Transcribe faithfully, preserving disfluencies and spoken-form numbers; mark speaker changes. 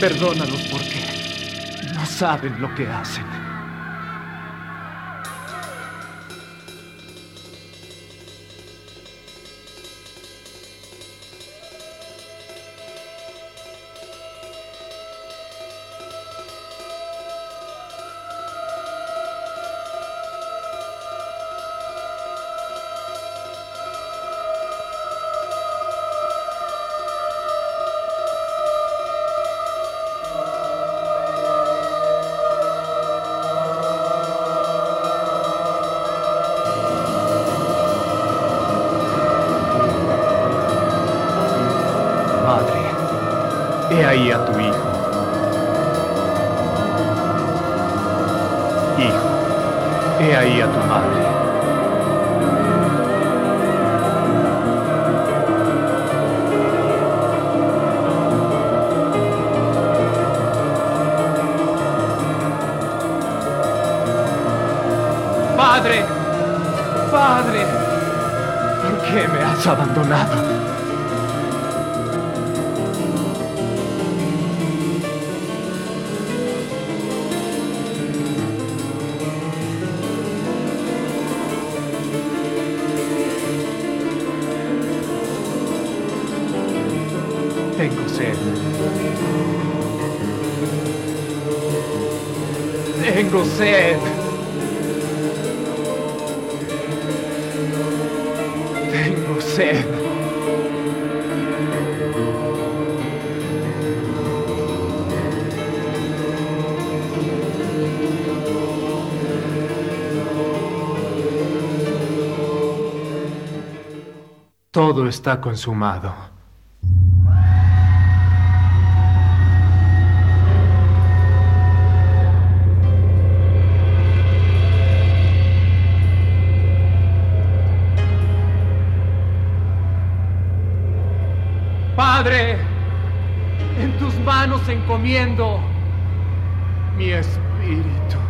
Speaker 1: Perdónalos porque no saben lo que hacen. He ahí a tu hijo. Hijo, he ahí a tu madre. Padre, Padre, ¿por qué me has abandonado? Tengo sed. Tengo sed. Tengo sed. Todo está consumado. Padre, en tus manos encomiendo mi espíritu.